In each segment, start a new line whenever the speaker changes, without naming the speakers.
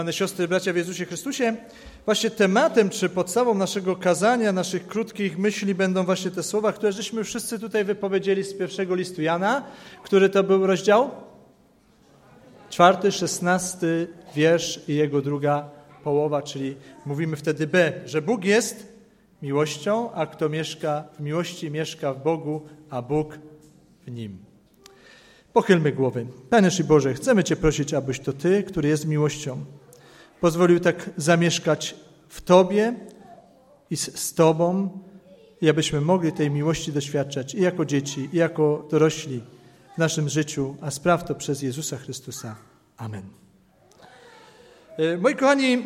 Siostry, bracia w Jezusie Chrystusie, właśnie tematem czy podstawą naszego kazania, naszych krótkich myśli będą właśnie te słowa, które żeśmy wszyscy tutaj wypowiedzieli z pierwszego listu Jana. Który to był rozdział? 4, 16 wiersz i jego druga połowa, czyli mówimy wtedy że Bóg jest miłością, a kto mieszka w miłości, mieszka w Bogu, a Bóg w nim. Pochylmy głowy. Panie nasz Boże, chcemy Cię prosić, abyś to Ty, który jest miłością, pozwolił tak zamieszkać w Tobie i z Tobą, i abyśmy mogli tej miłości doświadczać i jako dzieci, i jako dorośli w naszym życiu, a spraw to przez Jezusa Chrystusa. Amen. Moi kochani,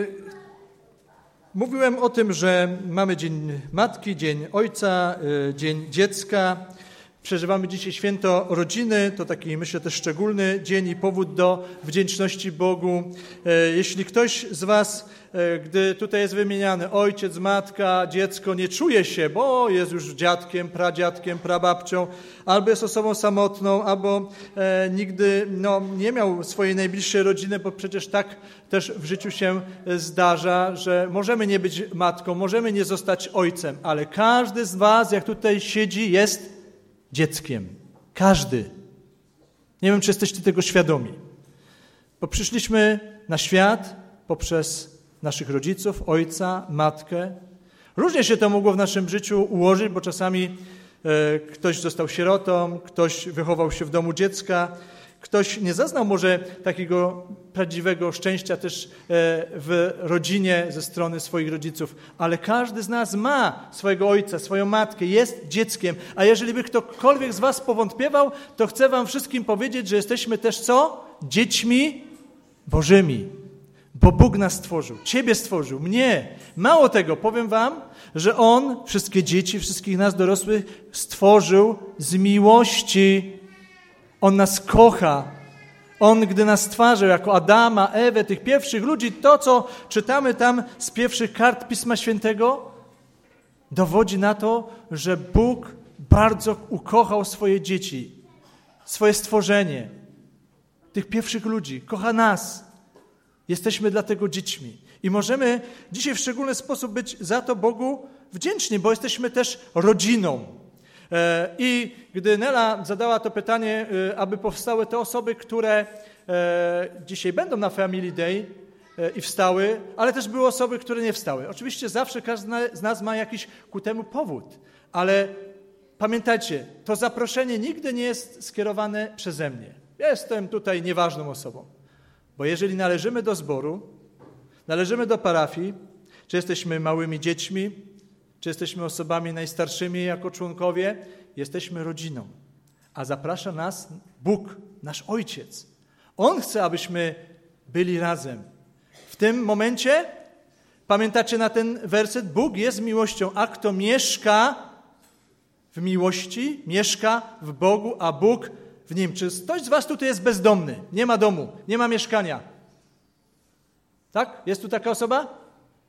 mówiłem o tym, że mamy Dzień Matki, Dzień Ojca, Dzień Dziecka. Przeżywamy dzisiaj święto rodziny, to taki, myślę, też szczególny dzień i powód do wdzięczności Bogu. Jeśli ktoś z Was, gdy tutaj jest wymieniany ojciec, matka, dziecko, nie czuje się, bo jest już dziadkiem, pradziadkiem, prababcią, albo jest osobą samotną, albo nigdy nie miał swojej najbliższej rodziny, bo przecież tak też w życiu się zdarza, że możemy nie być matką, możemy nie zostać ojcem, ale każdy z Was, jak tutaj siedzi, jest dzieckiem. Każdy. Nie wiem, czy jesteście tego świadomi. Bo przyszliśmy na świat poprzez naszych rodziców, ojca, matkę. Różnie się to mogło w naszym życiu ułożyć, bo czasami ktoś został sierotą, ktoś wychował się w domu dziecka, ktoś nie zaznał może takiego prawdziwego szczęścia też w rodzinie ze strony swoich rodziców, ale każdy z nas ma swojego ojca, swoją matkę, jest dzieckiem. A jeżeli by ktokolwiek z Was powątpiewał, to chcę Wam wszystkim powiedzieć, że jesteśmy też co? Dziećmi Bożymi. Bo Bóg nas stworzył, Ciebie stworzył, mnie. Mało tego, powiem Wam, że On wszystkie dzieci, wszystkich nas dorosłych stworzył z miłości. On nas kocha. On, gdy nas stwarzał jako Adama, Ewę, tych pierwszych ludzi, to, co czytamy tam z pierwszych kart Pisma Świętego, dowodzi na to, że Bóg bardzo ukochał swoje dzieci, swoje stworzenie, tych pierwszych ludzi. Kocha nas. Jesteśmy dlatego dziećmi. I możemy dzisiaj w szczególny sposób być za to Bogu wdzięczni, bo jesteśmy też rodziną. I gdy Nela zadała to pytanie, aby powstały te osoby, które dzisiaj będą na Family Day i wstały, ale też były osoby, które nie wstały. Oczywiście zawsze każdy z nas ma jakiś ku temu powód, ale pamiętajcie, to zaproszenie nigdy nie jest skierowane przeze mnie. Ja jestem tutaj nieważną osobą, bo jeżeli należymy do zboru, należymy do parafii, czy jesteśmy małymi dziećmi, czy jesteśmy osobami najstarszymi jako członkowie, jesteśmy rodziną. A zaprasza nas Bóg, nasz Ojciec. On chce, abyśmy byli razem. W tym momencie, pamiętacie na ten werset? Bóg jest miłością, a kto mieszka w miłości, mieszka w Bogu, a Bóg w Nim. Czy ktoś z Was tutaj jest bezdomny? Nie ma domu, nie ma mieszkania. Tak? Jest tu taka osoba?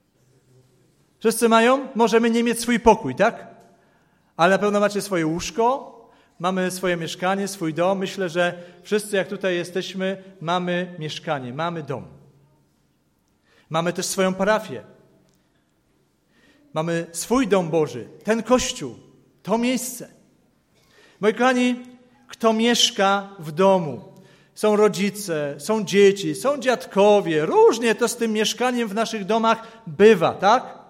Wszyscy mają? Możemy nie mieć swój pokój, tak? Ale na pewno macie swoje łóżko, mamy swoje mieszkanie, swój dom. Myślę, że wszyscy, jak tutaj jesteśmy, mamy mieszkanie, mamy dom. Mamy też swoją parafię. Mamy swój dom Boży, ten Kościół, to miejsce. Moi kochani, kto mieszka w domu? Są rodzice, są dzieci, są dziadkowie. Różnie to z tym mieszkaniem w naszych domach bywa, tak?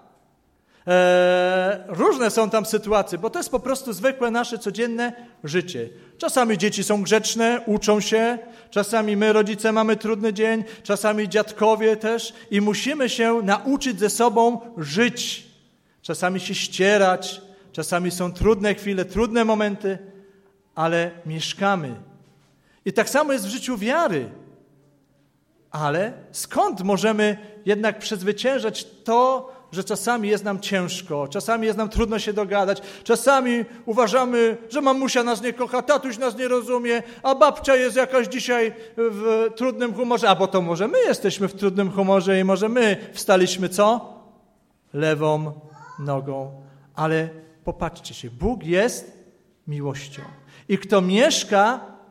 Różne są tam sytuacje, bo to jest po prostu zwykłe nasze codzienne życie. Czasami dzieci są grzeczne, uczą się, czasami my, rodzice, mamy trudny dzień, czasami dziadkowie też i musimy się nauczyć ze sobą żyć. Czasami się ścierać, czasami są trudne chwile, trudne momenty, ale mieszkamy. I tak samo jest w życiu wiary. Ale skąd możemy jednak przezwyciężać to, że czasami jest nam ciężko, czasami jest nam trudno się dogadać, czasami uważamy, że mamusia nas nie kocha, tatuś nas nie rozumie, a babcia jest jakaś dzisiaj w trudnym humorze, a bo to może my jesteśmy w trudnym humorze i może my wstaliśmy co? Lewą nogą. Ale popatrzcie się, Bóg jest miłością. I kto mieszka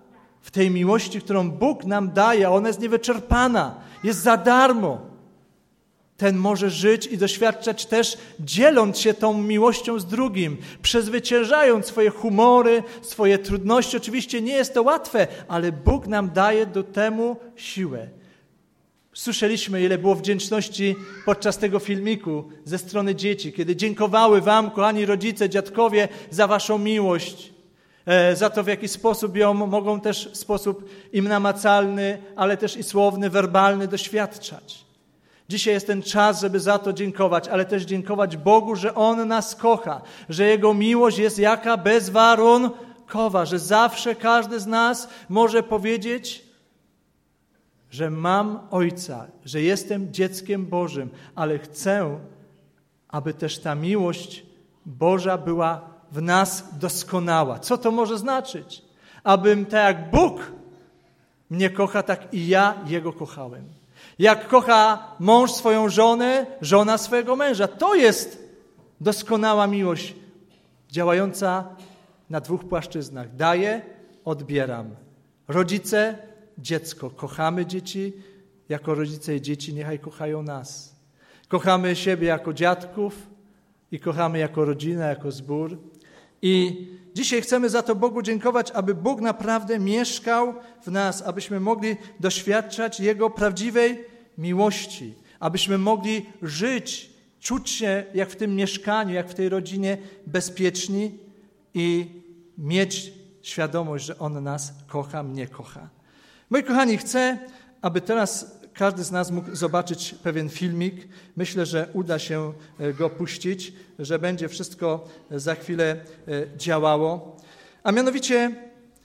w tej miłości, którą Bóg nam daje, a ona jest niewyczerpana, jest za darmo, ten może żyć i doświadczać też, dzieląc się tą miłością z drugim, przezwyciężając swoje humory, swoje trudności. Oczywiście nie jest to łatwe, ale Bóg nam daje do temu siłę. Słyszeliśmy, ile było wdzięczności podczas tego filmiku ze strony dzieci, kiedy dziękowały wam, kochani rodzice, dziadkowie, za waszą miłość, za to, w jaki sposób ją mogą też w sposób im namacalny, ale też i słowny, werbalny doświadczać. Dzisiaj jest ten czas, żeby za to dziękować, ale też dziękować Bogu, że On nas kocha, że Jego miłość jest jaka? Bezwarunkowa, że zawsze każdy z nas może powiedzieć, że mam Ojca, że jestem dzieckiem Bożym, ale chcę, aby też ta miłość Boża była w nas doskonała. Co to może znaczyć? Abym tak jak Bóg mnie kocha, tak i ja Jego kochałem. Jak kocha mąż swoją żonę, żona swojego męża. To jest doskonała miłość działająca na dwóch płaszczyznach. Daję, odbieram. Rodzice, dziecko. Kochamy dzieci, jako rodzice i dzieci niechaj kochają nas. Kochamy siebie jako dziadków i kochamy jako rodzinę, jako zbór. I dzisiaj chcemy za to Bogu dziękować, aby Bóg naprawdę mieszkał w nas, abyśmy mogli doświadczać Jego prawdziwej miłości, abyśmy mogli żyć, czuć się jak w tym mieszkaniu, jak w tej rodzinie bezpieczni i mieć świadomość, że On nas kocha, mnie kocha. Moi kochani, chcę, aby teraz każdy z nas mógł zobaczyć pewien filmik. Myślę, że uda się go puścić, że będzie wszystko za chwilę działało. A mianowicie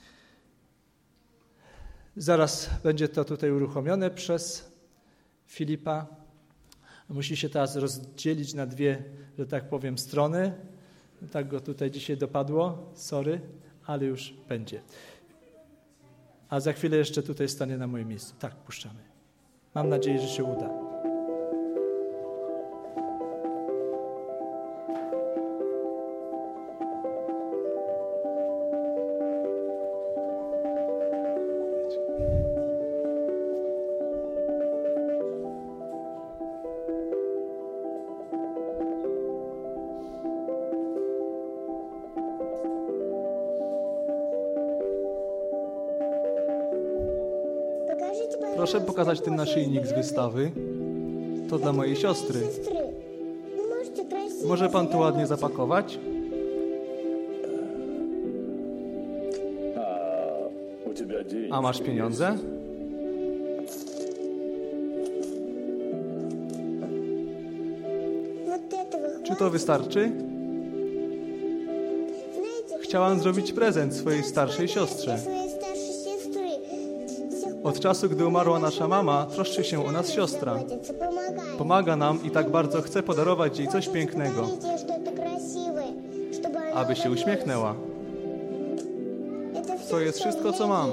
zaraz będzie to tutaj uruchomione przez Filipa. Musi się teraz rozdzielić na dwie, że tak powiem, strony. Tak go tutaj dzisiaj dopadło. Sorry, ale już będzie. A za chwilę jeszcze tutaj stanie na moim miejscu. Tak, puszczamy. Mam nadzieję, że się uda.
Proszę pokazać ten naszyjnik z wystawy. To dla mojej siostry. Może pan to ładnie zapakować? A masz pieniądze? Czy to wystarczy? Chciałam zrobić prezent swojej starszej siostrze. Od czasu, gdy umarła nasza mama, troszczy się o nas siostra. Pomaga nam i tak bardzo chce podarować jej coś pięknego, aby się uśmiechnęła. To jest wszystko, co mam.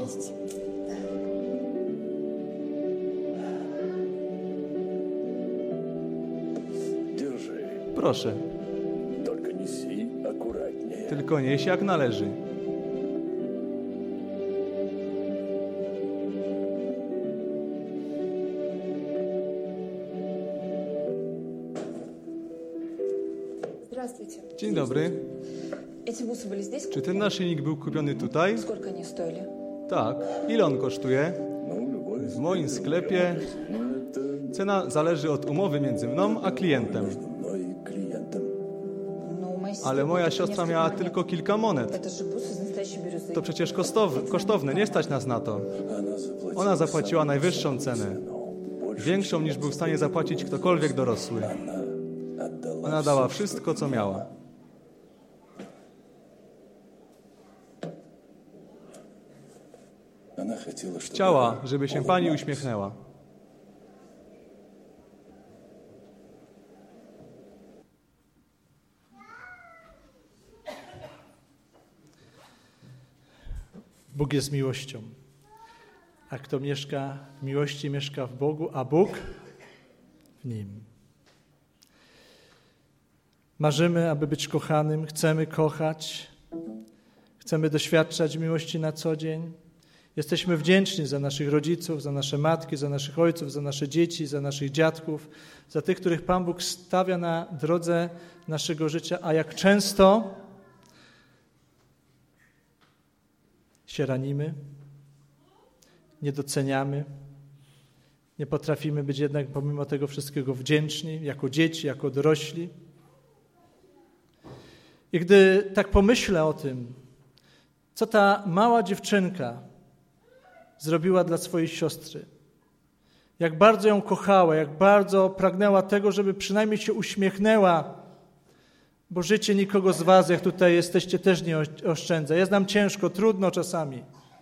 Proszę. Tylko nieś jak należy. Dzień dobry. Czy ten naszyjnik był kupiony tutaj? Tak. Ile on kosztuje? W moim sklepie cena zależy od umowy między mną a klientem. Ale moja siostra miała tylko kilka monet. To przecież kosztowne, nie stać nas na to. Ona zapłaciła najwyższą cenę. Większą niż był w stanie zapłacić ktokolwiek dorosły. Ona dała wszystko, co miała. Chciała, żeby się pani uśmiechnęła.
Bóg jest miłością. A kto mieszka w miłości, mieszka w Bogu, a Bóg w Nim. Marzymy, aby być kochanym, chcemy kochać, chcemy doświadczać miłości na co dzień. Jesteśmy wdzięczni za naszych rodziców, za nasze matki, za naszych ojców, za nasze dzieci, za naszych dziadków, za tych, których Pan Bóg stawia na drodze naszego życia, a jak często się ranimy, nie doceniamy, nie potrafimy być jednak pomimo tego wszystkiego wdzięczni, jako dzieci, jako dorośli. I gdy tak pomyślę o tym, co ta mała dziewczynka zrobiła dla swojej siostry, jak bardzo ją kochała, jak bardzo pragnęła tego, żeby przynajmniej się uśmiechnęła, bo życie nikogo z was, jak tutaj jesteście, też nie oszczędza. Jest nam ciężko, trudno czasami.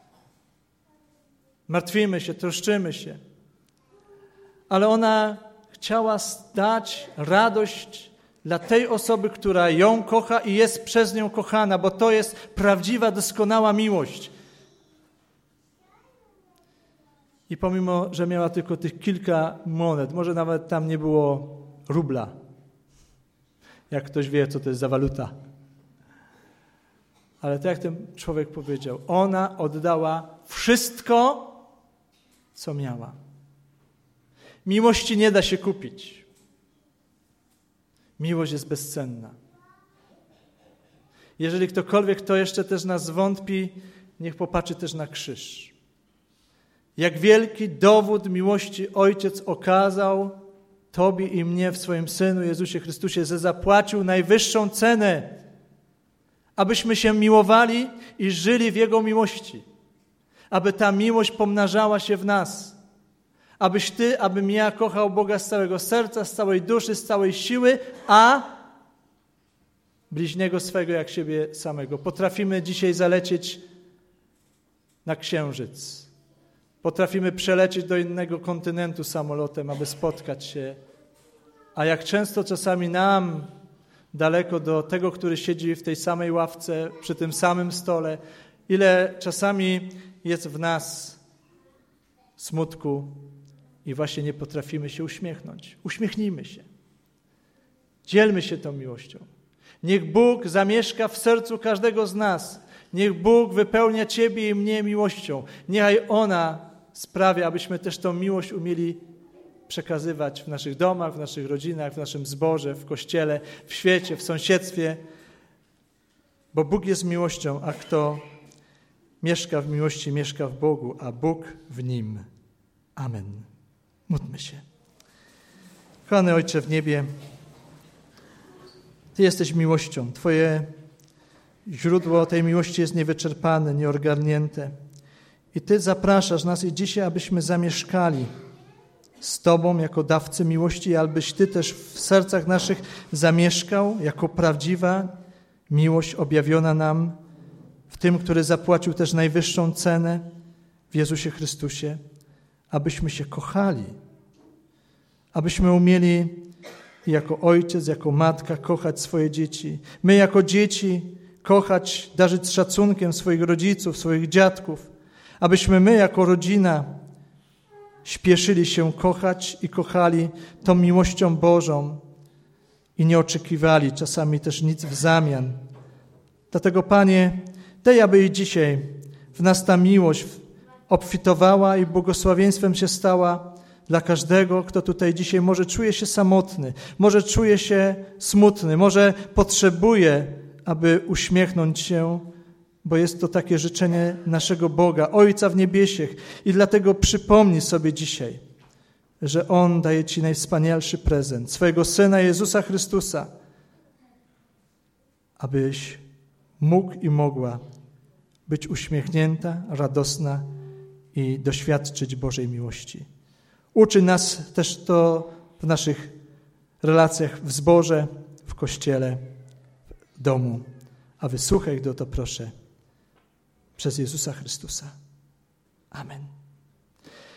Martwimy się, troszczymy się. Ale ona chciała dać radość dla tej osoby, która ją kocha i jest przez nią kochana, bo to jest prawdziwa, doskonała miłość. I pomimo, że miała tylko tych kilka monet, może nawet tam nie było rubla, jak ktoś wie, co to jest za waluta. Ale tak jak ten człowiek powiedział, ona oddała wszystko, co miała. Miłości nie da się kupić. Miłość jest bezcenna. Jeżeli ktokolwiek, kto jeszcze też nas zwątpi, niech popatrzy też na krzyż. Jak wielki dowód miłości Ojciec okazał Tobie i mnie w swoim Synu Jezusie Chrystusie, że zapłacił najwyższą cenę, abyśmy się miłowali i żyli w Jego miłości. Aby ta miłość pomnażała się w nas. Abyś Ty, abym ja kochał Boga z całego serca, z całej duszy, z całej siły, a bliźniego swego jak siebie samego. Potrafimy dzisiaj zalecieć na Księżyc. Potrafimy przelecieć do innego kontynentu samolotem, aby spotkać się. A jak często czasami nam daleko do tego, który siedzi w tej samej ławce, przy tym samym stole, ile czasami jest w nas smutku i właśnie nie potrafimy się uśmiechnąć. Uśmiechnijmy się. Dzielmy się tą miłością. Niech Bóg zamieszka w sercu każdego z nas. Niech Bóg wypełnia Ciebie i mnie miłością. Niechaj ona sprawia, abyśmy też tą miłość umieli przekazywać w naszych domach, w naszych rodzinach, w naszym zborze, w kościele, w świecie, w sąsiedztwie. Bo Bóg jest miłością, a kto mieszka w miłości, mieszka w Bogu, a Bóg w nim. Amen. Módlmy się. Kochany Ojcze w niebie, Ty jesteś miłością. Twoje źródło tej miłości jest niewyczerpane, nieogarnięte. I Ty zapraszasz nas i dzisiaj, abyśmy zamieszkali z Tobą jako dawcy miłości, abyś Ty też w sercach naszych zamieszkał jako prawdziwa miłość objawiona nam w tym, który zapłacił też najwyższą cenę w Jezusie Chrystusie, abyśmy się kochali, abyśmy umieli jako ojciec, jako matka kochać swoje dzieci. My jako dzieci kochać, darzyć szacunkiem swoich rodziców, swoich dziadków, abyśmy my jako rodzina śpieszyli się kochać i kochali tą miłością Bożą i nie oczekiwali czasami też nic w zamian. Dlatego, Panie, daj, aby i dzisiaj w nas ta miłość obfitowała i błogosławieństwem się stała dla każdego, kto tutaj dzisiaj może czuje się samotny, może czuje się smutny, może potrzebuje, aby uśmiechnąć się, bo jest to takie życzenie naszego Boga, Ojca w niebiesiech. I dlatego przypomnij sobie dzisiaj, że On daje Ci najwspanialszy prezent, swojego Syna Jezusa Chrystusa, abyś mógł i mogła być uśmiechnięta, radosna i doświadczyć Bożej miłości. Uczy nas też to w naszych relacjach w zborze, w kościele, w domu. A wysłuchaj go, to proszę, przez Jezusa Chrystusa. Amen.